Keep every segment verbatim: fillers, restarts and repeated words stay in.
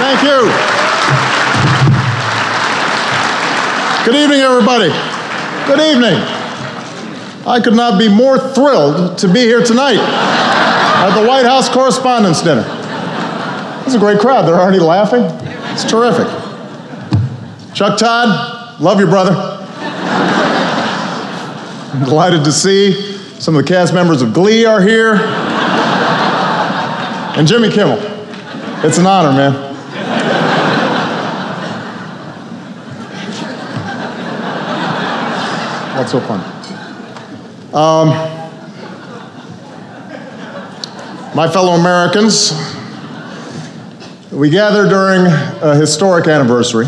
Thank you. Good evening, everybody. Good evening. I could not be more thrilled to be here tonight at the White House Correspondents' Dinner. It's a great crowd. They're already laughing. It's terrific. Chuck Todd, love you, brother. I'm delighted to see some of the cast members of Glee are here. And Jimmy Kimmel. It's an honor, man. What's so fun? Um, my fellow Americans, we gather during a historic anniversary.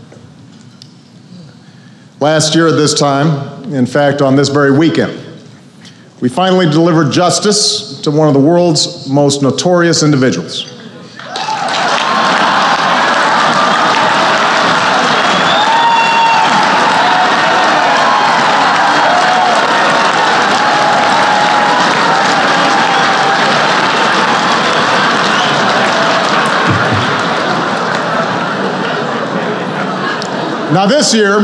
Last year at this time, in fact, on this very weekend, we finally delivered justice to one of the world's most notorious individuals. Now this year,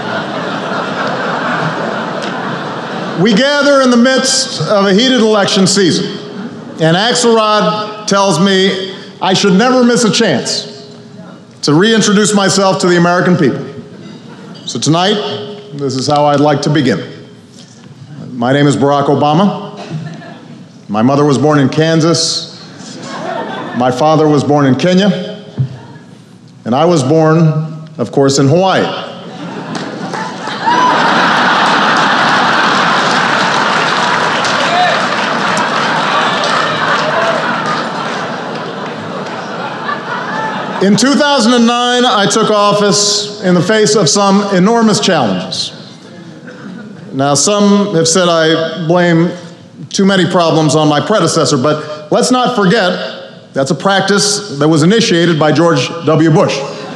we gather in the midst of a heated election season, and Axelrod tells me I should never miss a chance to reintroduce myself to the American people. So tonight, this is how I'd like to begin. My name is Barack Obama. My mother was born in Kansas. My father was born in Kenya. And I was born, of course, in Hawaii. In two thousand nine, I took office in the face of some enormous challenges. Now, some have said I blame too many problems on my predecessor, but let's not forget that's a practice that was initiated by George W. Bush.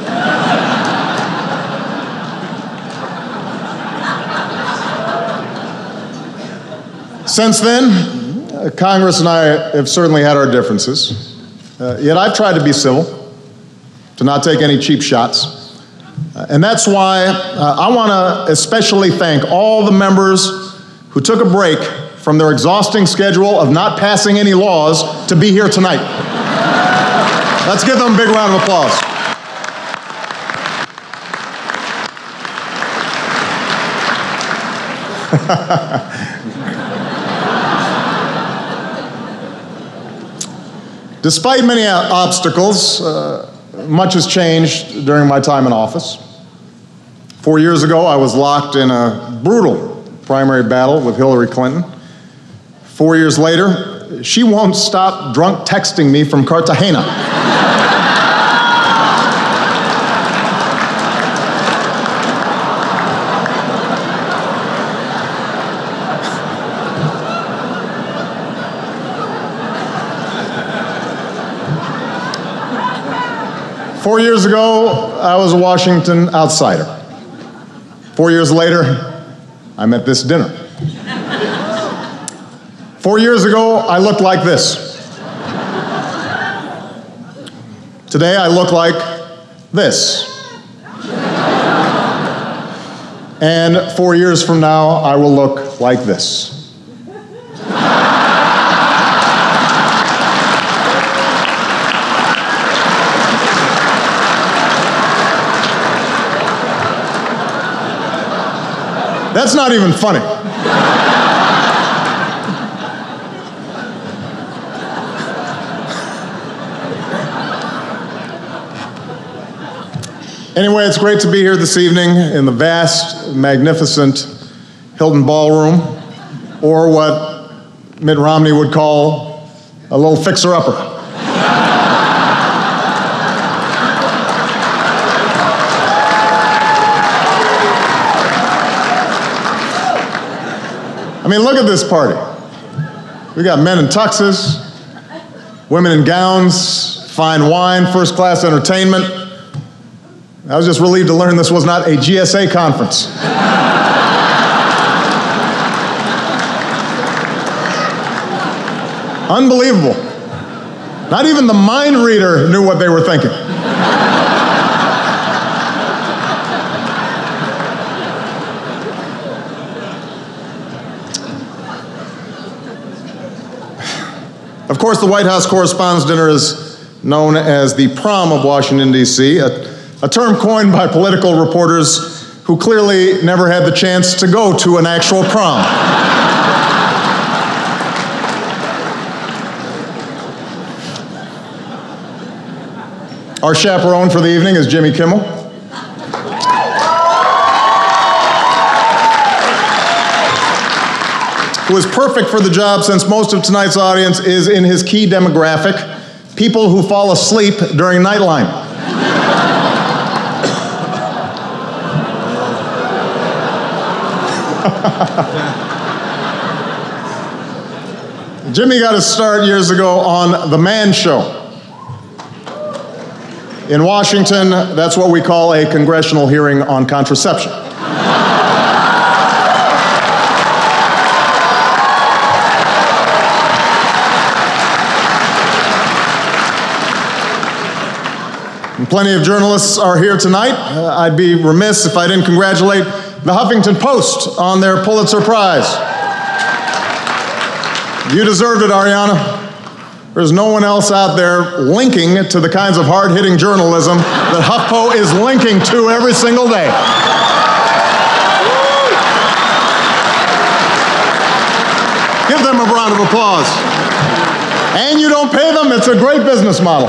Since then, uh, Congress and I have certainly had our differences, uh, yet I've tried to be civil, to not take any cheap shots. Uh, and that's why uh, I want to especially thank all the members who took a break from their exhausting schedule of not passing any laws to be here tonight. Let's give them a big round of applause. Despite many obstacles, uh, much has changed during my time in office. Four years ago, I was locked in a brutal primary battle with Hillary Clinton. Four years later, she won't stop drunk texting me from Cartagena. Four years ago, I was a Washington outsider. Four years later, I'm at this dinner. Four years ago, I looked like this. Today, I look like this. And four years from now, I will look like this. That's not even funny. Anyway, it's great to be here this evening in the vast, magnificent Hilton Ballroom, or what Mitt Romney would call a little fixer-upper. I mean, look at this party. We got men in tuxes, women in gowns, fine wine, first-class entertainment. I was just relieved to learn this was not a G S A conference. Unbelievable. Not even the mind reader knew what they were thinking. Of course, the White House Correspondents' Dinner is known as the prom of Washington, D C, a, a term coined by political reporters who clearly never had the chance to go to an actual prom. Our chaperone for the evening is Jimmy Kimmel. Who is perfect for the job since most of tonight's audience is in his key demographic, people who fall asleep during Nightline. Jimmy got his start years ago on The Man Show. In Washington, that's what we call a congressional hearing on contraception. And plenty of journalists are here tonight. Uh, I'd be remiss if I didn't congratulate the Huffington Post on their Pulitzer Prize. You deserved it, Ariana. There's no one else out there linking to the kinds of hard-hitting journalism that HuffPo is linking to every single day. Give them a round of applause. And you don't pay them, it's a great business model.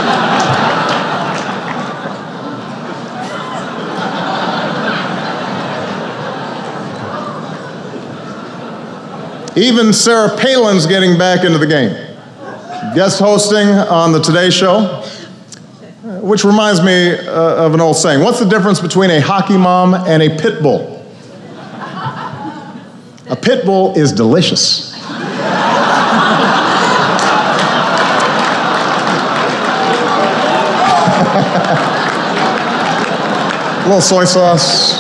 Even Sarah Palin's getting back into the game. Guest hosting on the Today Show, which reminds me uh, of an old saying. What's the difference between a hockey mom and a pit bull? A pit bull is delicious. A little soy sauce.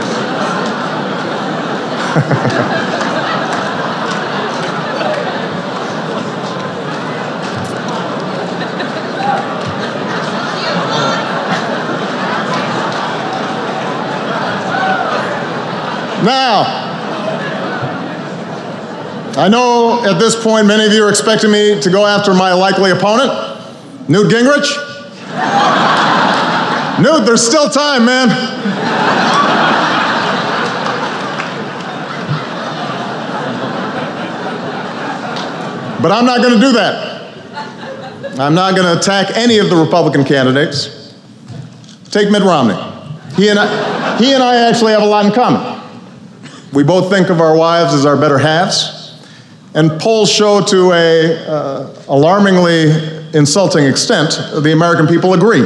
Now, I know at this point many of you are expecting me to go after my likely opponent, Newt Gingrich. Newt, there's still time, man. But I'm not going to do that. I'm not going to attack any of the Republican candidates. Take Mitt Romney. He and I, he and I actually have a lot in common. We both think of our wives as our better halves, and polls show to a uh, alarmingly insulting extent the American people agree.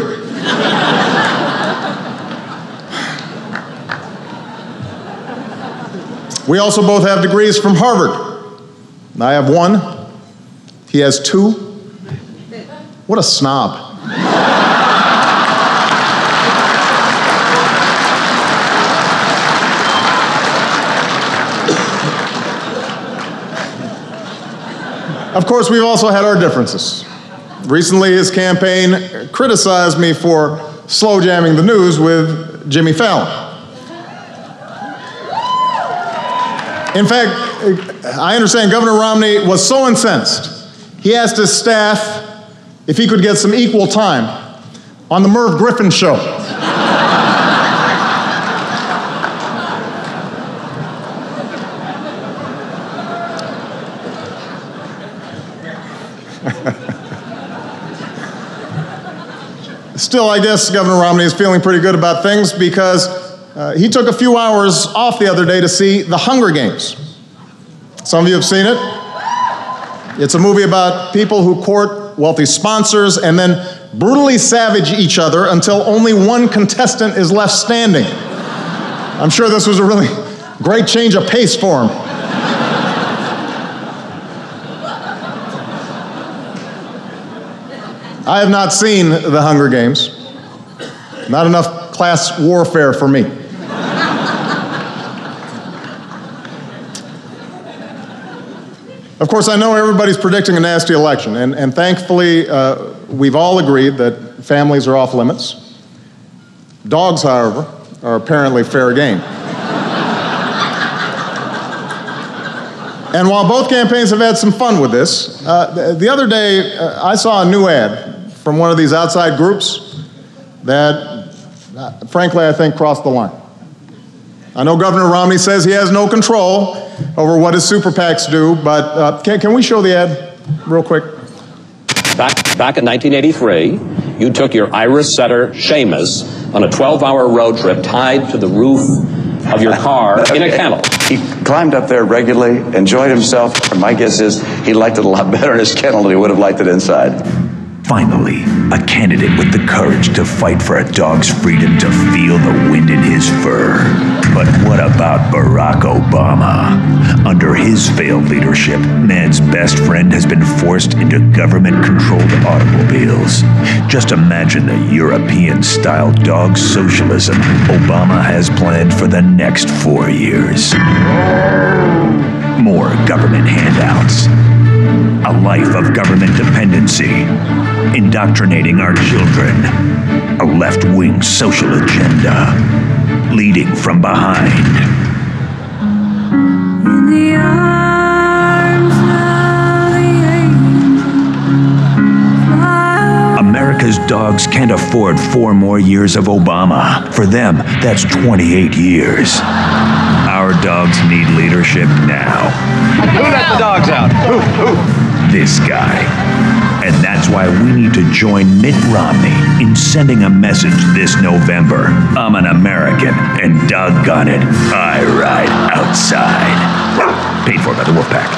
We also both have degrees from Harvard. I have one, he has two. What a snob. Of course, we've also had our differences. Recently, his campaign criticized me for slow jamming the news with Jimmy Fallon. In fact, I understand Governor Romney was so incensed, he asked his staff if he could get some equal time on the Merv Griffin show. Still, I guess Governor Romney is feeling pretty good about things because uh, he took a few hours off the other day to see The Hunger Games. Some of you have seen it. It's a movie about people who court wealthy sponsors and then brutally savage each other until only one contestant is left standing. I'm sure this was a really great change of pace for him. I have not seen The Hunger Games. Not enough class warfare for me. Of course, I know everybody's predicting a nasty election, and, and thankfully, uh, we've all agreed that families are off limits. Dogs, however, are apparently fair game. And while both campaigns have had some fun with this, uh, the other day uh, I saw a new ad from one of these outside groups that, uh, frankly, I think crossed the line. I know Governor Romney says he has no control over what his super PACs do, but uh, can, can we show the ad real quick? Back, back in nineteen eighty-three, you took your Irish setter, Seamus, on a twelve-hour road trip tied to the roof of your car in a kennel. He climbed up there regularly, enjoyed himself, and my guess is he liked it a lot better in his kennel than he would have liked it inside. Finally, a candidate with the courage to fight for a dog's freedom to feel the wind in his fur. But what about Barack Obama? Under his failed leadership, man's best friend has been forced into government-controlled automobiles. Just imagine the European-style dog socialism Obama has planned for the next four years. More government handouts. A life of government dependency, indoctrinating our children, a left-wing social agenda, leading from behind. In the arms of the America's dogs can't afford four more years of Obama. For them, that's twenty-eight years. Our dogs need leadership now. Who let the dogs out? Who? Who? This guy. And that's why we need to join Mitt Romney in sending a message this November. I'm an American, and doggone it, I ride outside. Paid for by the Wolfpack.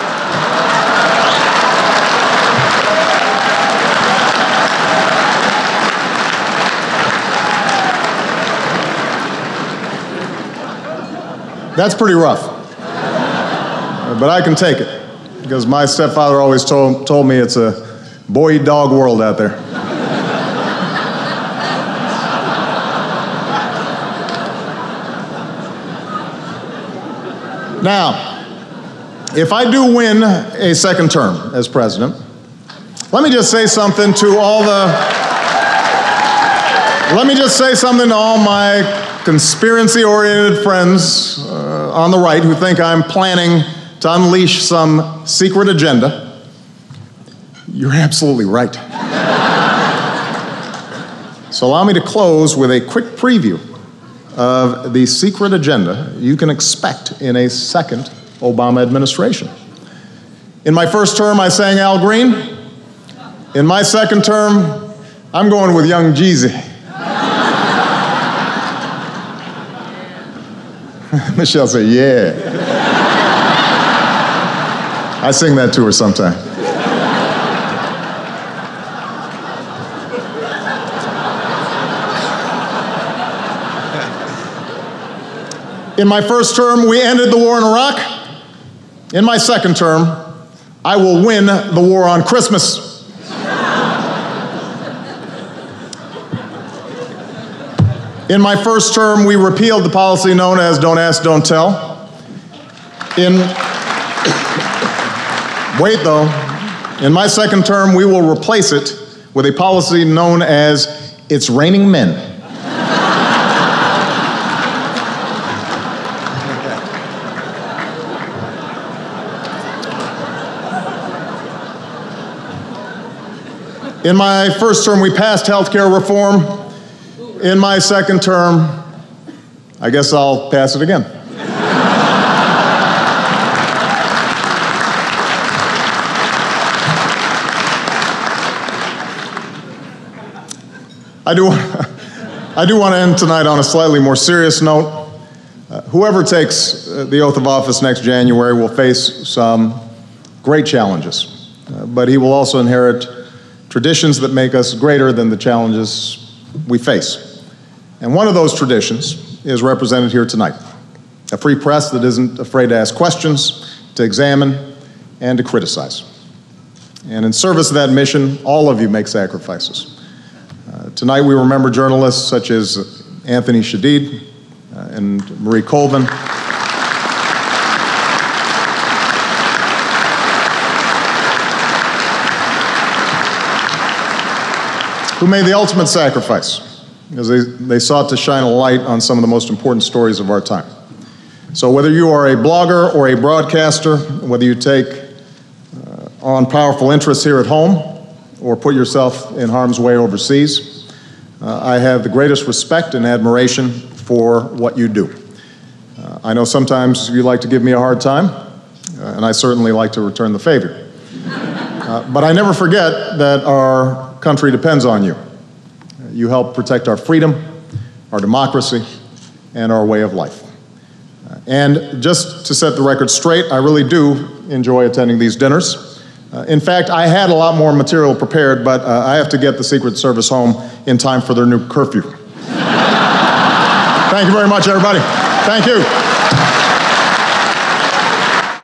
That's pretty rough, but I can take it, because my stepfather always told, told me it's a boy-dog world out there. Now, if I do win a second term as president, let me just say something to all the, let me just say something to all my conspiracy-oriented friends uh, on the right who think I'm planning to unleash some secret agenda. You're absolutely right. So allow me to close with a quick preview of the secret agenda you can expect in a second Obama administration. In my first term, I sang Al Green. In my second term, I'm going with Young Jeezy. Michelle said, yeah. I sing that to her sometime. In my first term, we ended the war in Iraq. In my second term, I will win the war on Christmas. In my first term, we repealed the policy known as Don't Ask, Don't Tell. In, wait though, in my second term, we will replace it with a policy known as It's Raining Men. In my first term, we passed health care reform. In my second term, I guess I'll pass it again. I do, I do want to end tonight on a slightly more serious note. Uh, whoever takes uh, the oath of office next January will face some great challenges, uh, but he will also inherit traditions that make us greater than the challenges we face. And one of those traditions is represented here tonight. A free press that isn't afraid to ask questions, to examine, and to criticize. And in service of that mission, all of you make sacrifices. Uh, tonight we remember journalists such as Anthony Shadid uh, and Marie Colvin. Who made the ultimate sacrifice as they, they sought to shine a light on some of the most important stories of our time. So whether you are a blogger or a broadcaster, whether you take uh, on powerful interests here at home or put yourself in harm's way overseas, uh, I have the greatest respect and admiration for what you do. Uh, I know sometimes you like to give me a hard time, uh, and I certainly like to return the favor. Uh, but I never forget that our country depends on you. You help protect our freedom, our democracy, and our way of life. And just to set the record straight, I really do enjoy attending these dinners. Uh, in fact, I had a lot more material prepared, but uh, I have to get the Secret Service home in time for their new curfew. Thank you very much, everybody. Thank you.